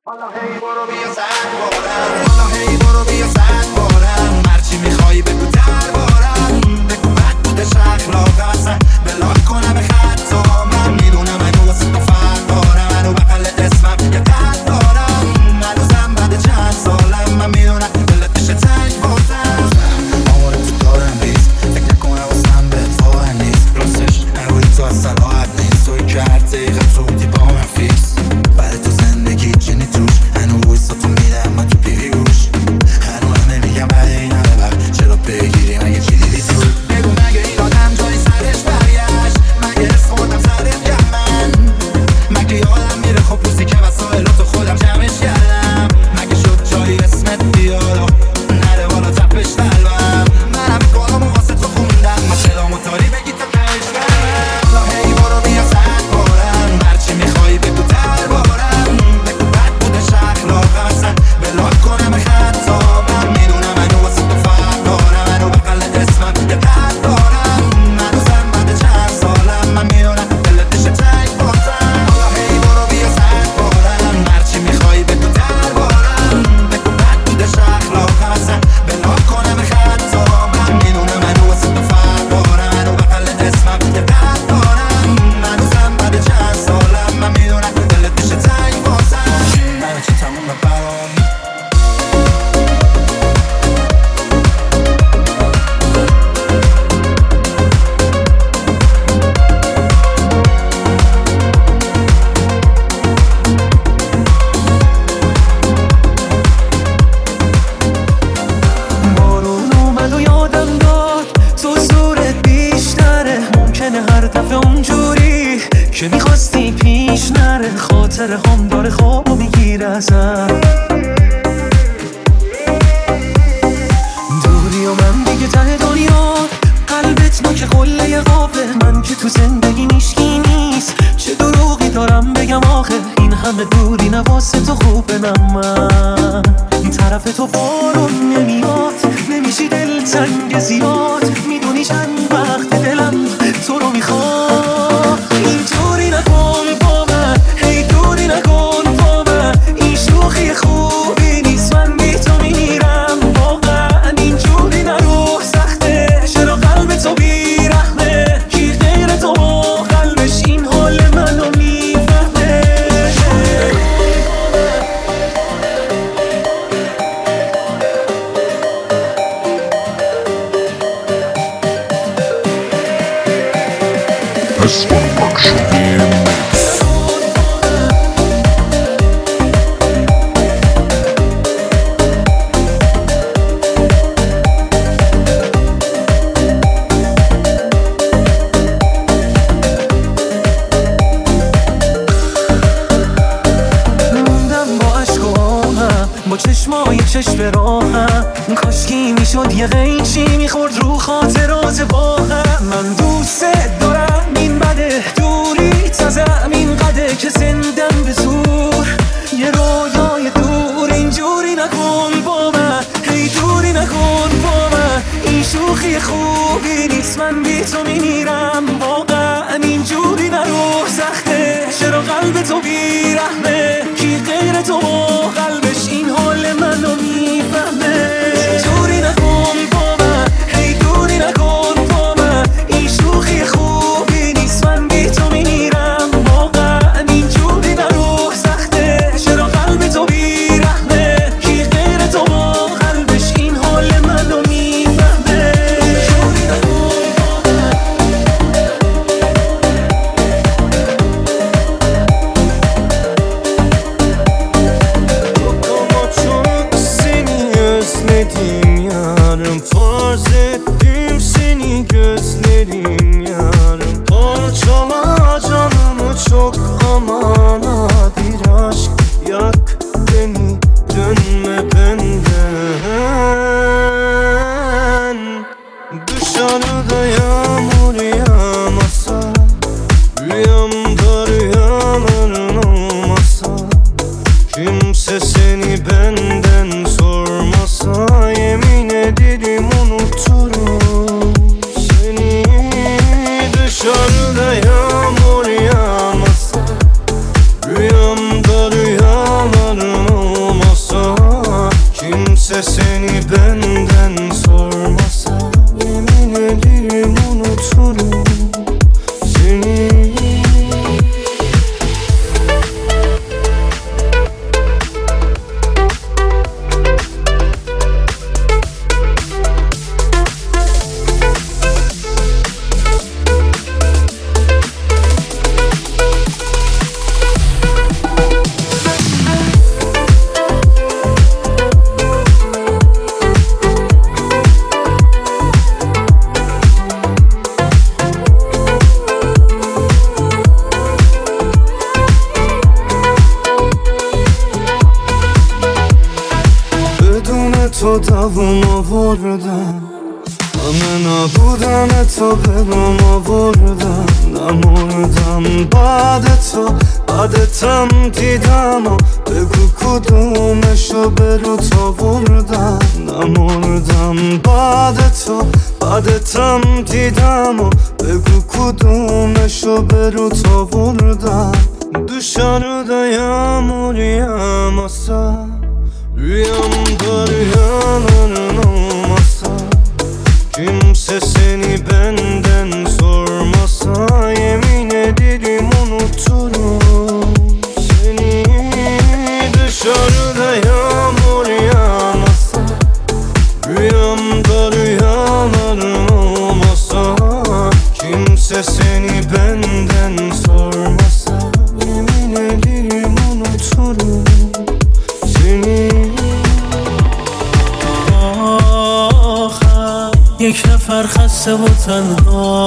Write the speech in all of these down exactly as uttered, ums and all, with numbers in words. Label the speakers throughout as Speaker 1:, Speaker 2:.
Speaker 1: حالا هی برو بیا زنگ بارم، حالا هی برو بیا زنگ بارم، هرچی میخوایی بگو دربارم، بگو بد بودش اخلاقم اصلا بلاک کنم خطا، من میدونم منو واسه تو فرق دارم، منو بغل اسمم یه قلب دارم، هنوزم بعد چند سالم من میدونم دلت میشه تنگ بازم، آواره تو دارم ریز فکر نکنم واسم بهت واقع نیست، راستش نروی تو از صلاحت نیست، توی که هر دقیقه تو بودی با من فیکس، برای تو زندگی چینی توش هنو ویسا تو میدم من تو پیوش، هنو هم نمیگم بعد این همه وقت چرا بگیری مگه چی دیدی تو، بگو مگه این آدم جایی سرش برگشت، مگه حس خوردم سرت گم من، مگه یادم میره خب روزی که وسایلاتو خودم جمعش کردم، مگه شد جایی اسمت بیاد نره بالا تپش قلبم، من همه کارامو واسه تو خوندم، من صدامو داری بگی تا تهش برم، حالا هی برو بیا زنگ بارم، هرچی میخوایی بگو دربارم، بگو بد بودش اخلاقم اصلا بلاک کنم خطا، من میدونم منو واسه تو فرق دارم، منو بغل اسمم یه قلب دارم، هنوزم بعد چند سالم من میدونم دلت میشه تنگ بازم، حالا هی برو بیا زنگ بارم، هرچی میخوایی بگو دربارم، بگو بد بودش اخلاقم اصلا بلاک کنم خطا، من میدونم منو واسه تو فرق دارم، منو بغل اسمم یه قلب دارم، هنوزم بعد چند سالم من میدونم دلت میشه تنگ بازم، همه چی تمومه برام.
Speaker 2: بارون اومد و یادم داد تو زورت بیشتره، ممکنه هر دفعه اونجوری که میخواستی پیش نره، خاطر هم داره خوابو میگیره ازم، دوری و من دیگه ته دنیا، قلبت نوک قله قافه، من که تو زندگی میشکی نیست، چه دروغی دارم بگم آخه، این همه دوری نواسه تو خوبه، نه من این طرف تو بارون نمیاد، نمیشی دل تنگ زیاد، میدونی چند وقت دلم تو رو میخواد، اینطوری نکن با من، هی دوری نکن با من، این شوخی خوبی نیست، من بی تو میرم واقعا، اینجوری نرو سخته، چرا قلب تو بیرحمه، کی غیر تو با قلبش این حال منو میفهمه،
Speaker 3: This one works again.
Speaker 2: موندم با عشق و آهم، با چشمای چشم راهم، کاشکی میشد یه قیچی میخورد رو خاطرات با هم، من دوست دارم این بده دوری تازم این قده که زندم به زور، یه رویای دور، اینجوری نکن با من، هی دوری نکن با من، این شوخی خوبی نیست، من بی تو میمیرم واقعا، اینجوری نرو سخته، چرا قلب تو بیرحمه، کی غیر تو با قلبش این حال منو میفهمه، دوری نکن با من، هی دوری نکن با من، این شوخی خوبی نیست، من بی تو میمیرم واقعا، اینجوری نرو سخته، چرا قلب تو بیرحمه، کی غیر تو با قلبش این حال منو میفهمه، دوری نکن با من. تو دووم آوردم، همه نبودن تو برام آوردم. نمردم بعد تو، بعدتم دیدم و بگو کدومشو بروت آوردم. نمردم بعد تو، بعدتم دیدم و بگو کدومشو بروت آوردم. Dışarıdayım uyuyamasa, rüyamda rüyaların olmasa, kimse seni benden sormasa, yemin ederim unuturum seni. Dışarıda yağmur yağmasa, rüyamda rüyaların olmasa, kimse seni benden sormasa, yemin ederim unuturum seni. آخر یک نفر خسته و تنها،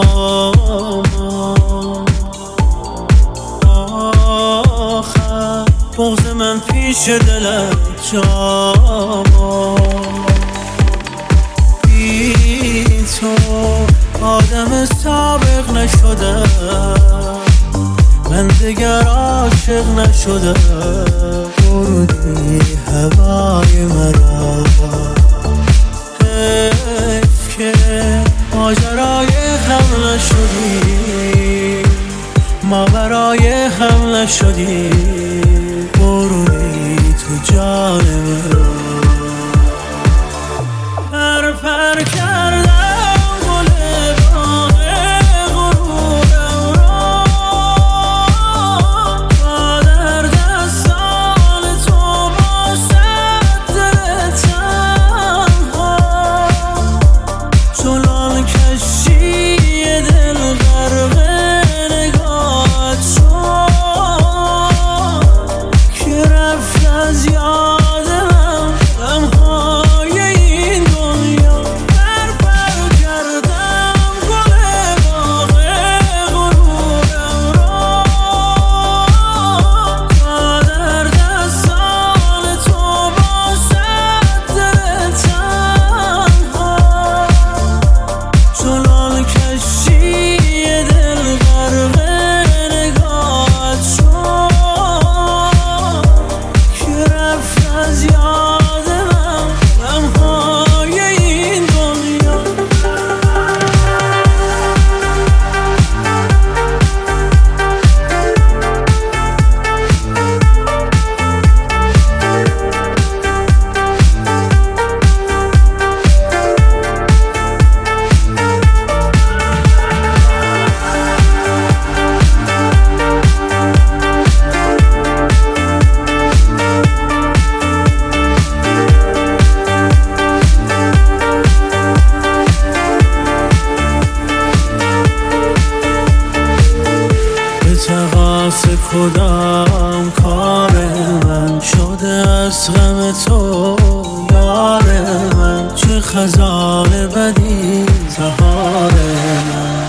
Speaker 2: آخر بغض من پیش دلت جا. بی تو آدم سابق نشده، من دگر عاشق نشده. بردی هوای مرا، حیف که ماجرای هم نشدی، ما برای هم نشدی. بردی تو جان مرا، پر پر کردم کدام کار من شده از غم تو یار من، چه خزان بدی زهار من.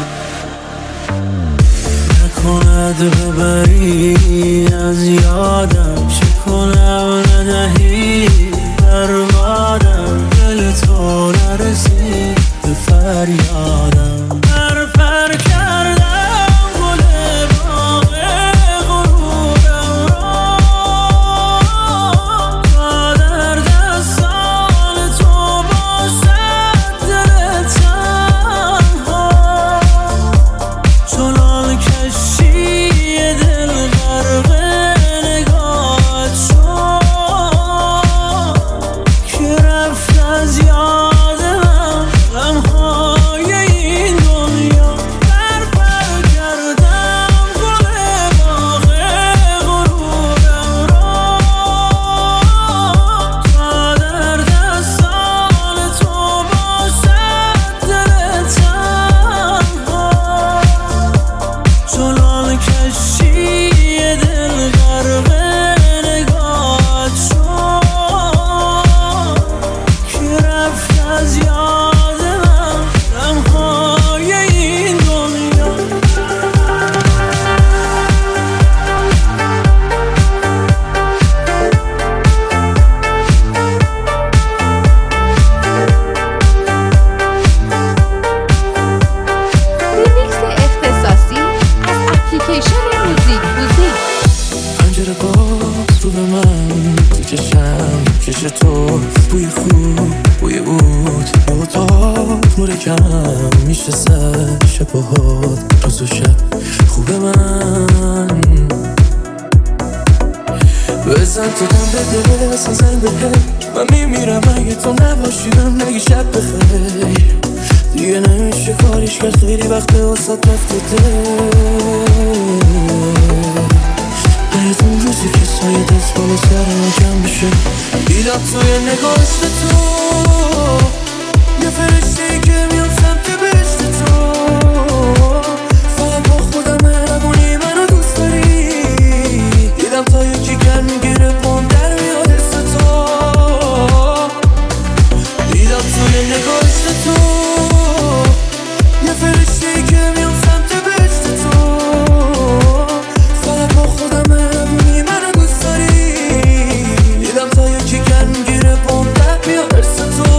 Speaker 2: نکند ببری از یادم، چه کنم ندهی بربادم. دل تو نرسید به فریادم، پر پر کردم از یادم غمهای این
Speaker 4: چشم تو چشم کش تو بوی خوب بوی بود به اتاق نور کم میشه سر شب و حال روز و شب خوب من بزن تو دم به دل اصلا زن بهه من میمیرم اگه تو نباشیدم نگی شب بخیر دیگه نمیشه کاریش کرد خیلی وقت واسه رفته دل اون روزی که سایه دست بالا سرم کم بشه دیدم توی نگاشت تو یه فرشته‌ای که میام سمت بهشت تو فقط با خودم مهربونی منو دوست داری دیدم تا یکی گرم میگیره پام در میاد حس تو دیدم توی نگاشت تو یه فرشته‌ای که میام سمت بهشت تو فقط با خودم مهربونی منو دوست داری دیدم تا یکی گرم میگیره پام در میاد حس تو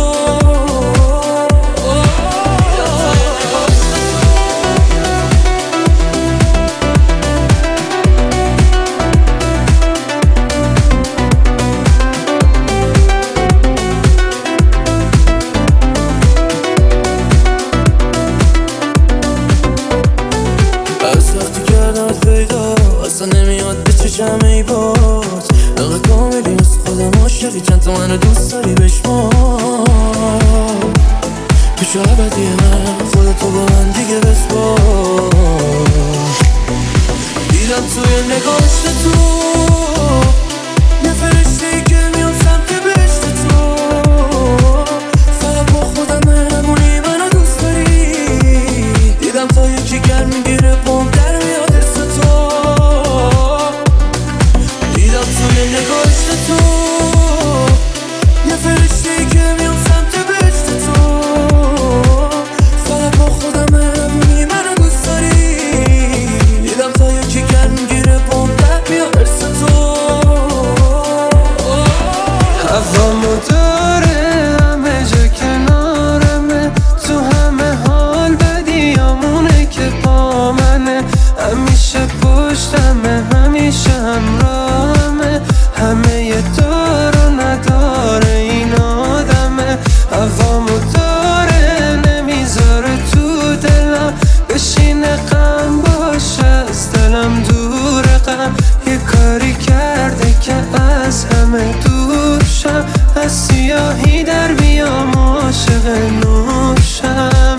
Speaker 4: اصلا نمیاد به چشم ای باز نقل کاملی از خودم عاشقی چند تا منو دوست داری بشمار پیش عبدی من خودتو با من دیگه بسپار دیدم توی نگاشت تو یه فرشته‌ای که میام سمت بهشت تو فقط با خودم مهربونی منو دوست داری دیدم تا یکی گرم میگیره پام در میاد حس تو توی نگاشت تو یه فرشته‌ای که میام سمت بهشت تو فقط با خودم مهربونی منو دوست داری دیدم تا یکی گرم میگیره پام در میاد حس تو
Speaker 2: هوامو داره همه جا کنارمه تو همه حال بدیامونه که با منه همیشه پشتمه همیشه همراهمه همه یه دار و نداره این آدمه هوامو داره نمیذاره تو دلم بشینه غم باشه از دلم دور غم یه کاری کرده که از همه دور شم از سیاهی در بیام عاشق نوشم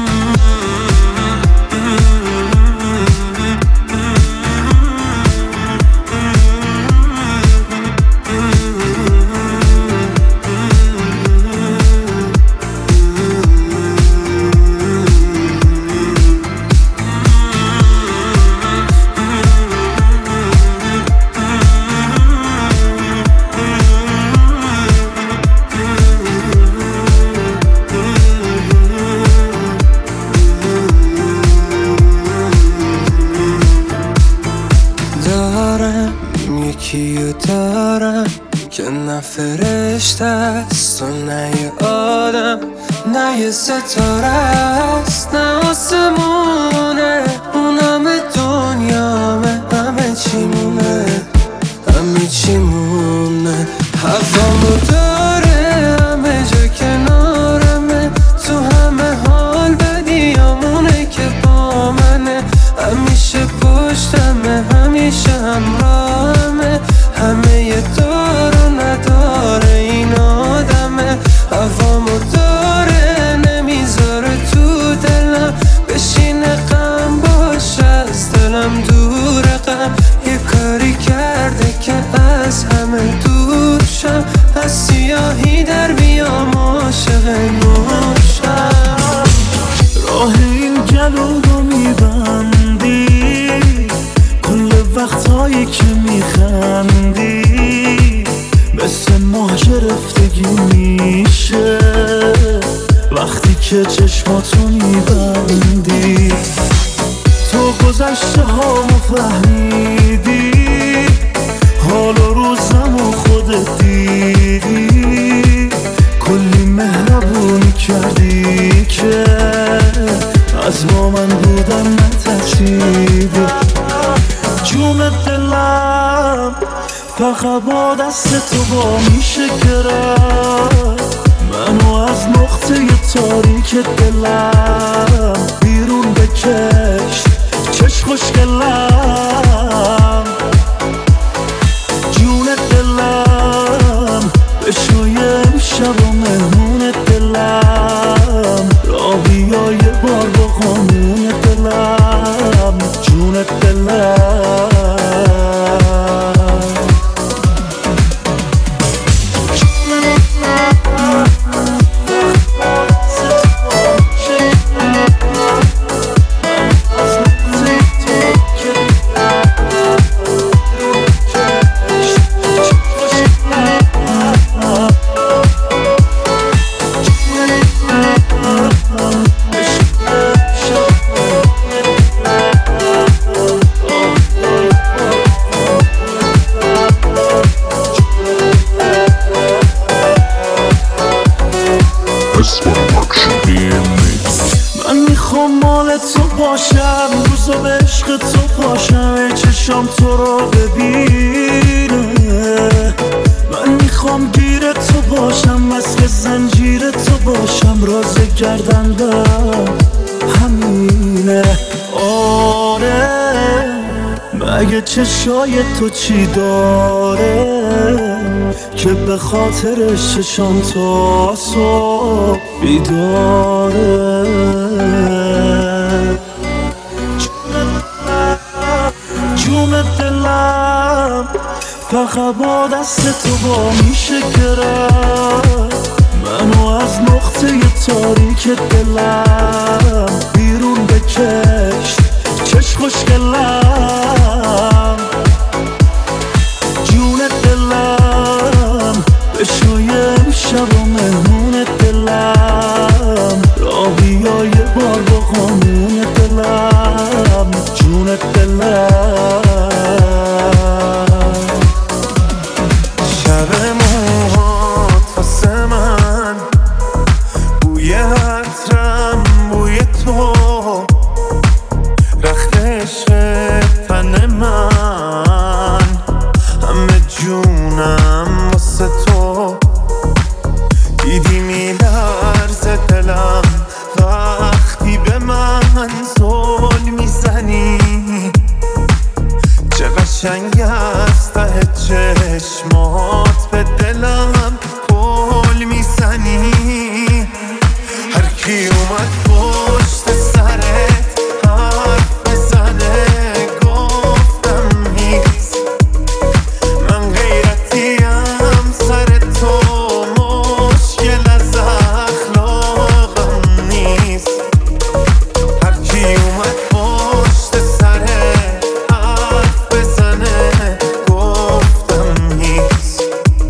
Speaker 2: یکیو دارم که نه فرشته است و نه یه آدم نه یه ستاره است نه آسمونه اون همه دنیامه همه چی مونه همه چی مونه هوامو داره همه جا کنارمه تو همه حال بدیامونه که با منه همیشه پشتمه همیشه همراهمه همه یه دار و نداره این آدمه هوامو داره نمیذاره تو دلم بشینه غم باشه از دلم دور غم یه کاری کرده که از همه دور شم از سیاهی در بیام عاشق نوشم
Speaker 5: راه این گلو رو میبندی کل وقتایی که میخندی مثل ماه گرفتگی میشه وقتی که چشماتو میبندی تو گذشته هامو فهمیدی حال و روزمو خودت دیدی کلی مهربونی کردی که از با من بودن نترسیدی جون دلم فقط با دست تو با میشه گرفت منو از نقطه تاریک دلم بیرون بکش چش خوشگلم جون دلم بشوی امشب و مهمون دلم را بیا یه بار با قانون دلم جون دلم من میخوام مال تو باشم روزا به عشق تو پاشم ای چشام تو رو ببینه من میخوام گیر تو باشم مثل زنجیر تو باشم راز گردندم همینه آره مگه چشای تو چی داره که به خاطرش چشام تا صبح بیداره جون دلم فقط با دست تو با میشه گرفت منو از نقطه تاریک دلم بیرون بکش چش خوشگلم جون دلم بشوی امشب و مهمون دلم را بیا یه بار با قانون دلم جون دلم
Speaker 6: شب موهات واسه من بوی عطرم بوی تو رخت عشق تن من همه جونم واسه تو دیدی میلرزه دلم وقتی به من زل میزنی چه قشنگ است ته چشمات به دلم پل میزنی هر کی اومد پشت سرت حرف بزنه گفتم نیست من غیرتیم سر تو مشکل از اخلاقم نیست هر کی اومد پشت سرت حرف بزنه گفتم نیست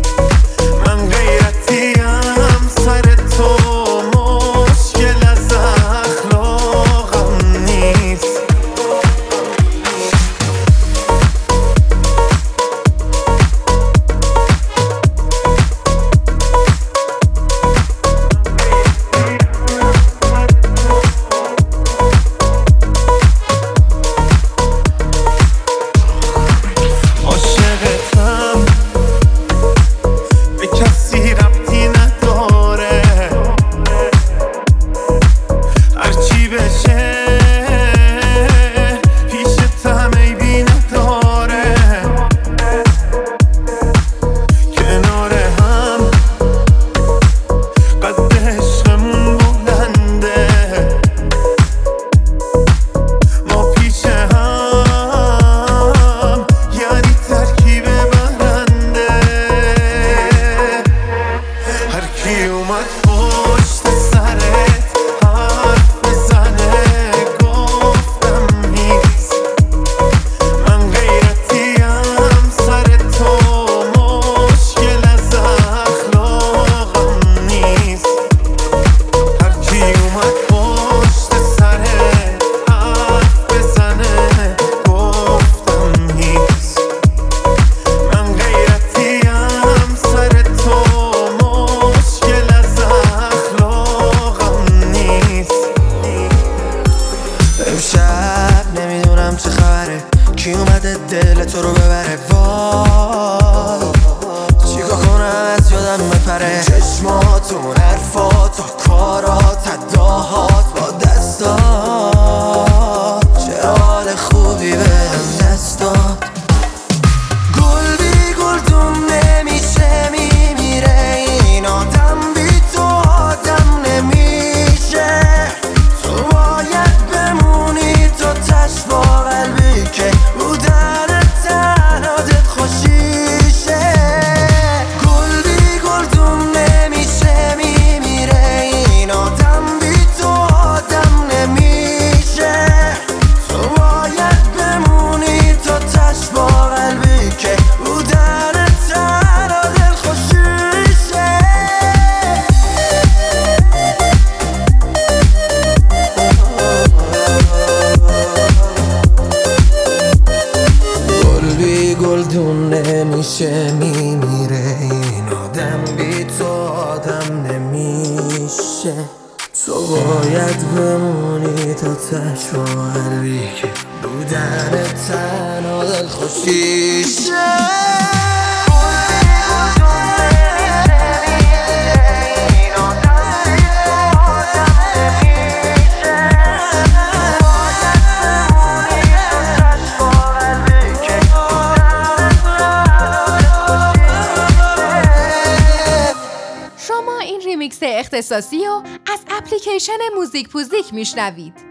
Speaker 4: باید بمونی تا تش با قلبی که بودن تنها دل خوشیشه.
Speaker 7: شما این ریمیکس اختصاصی رو از اپلیکیشن موزیک پوزیک میشنوید.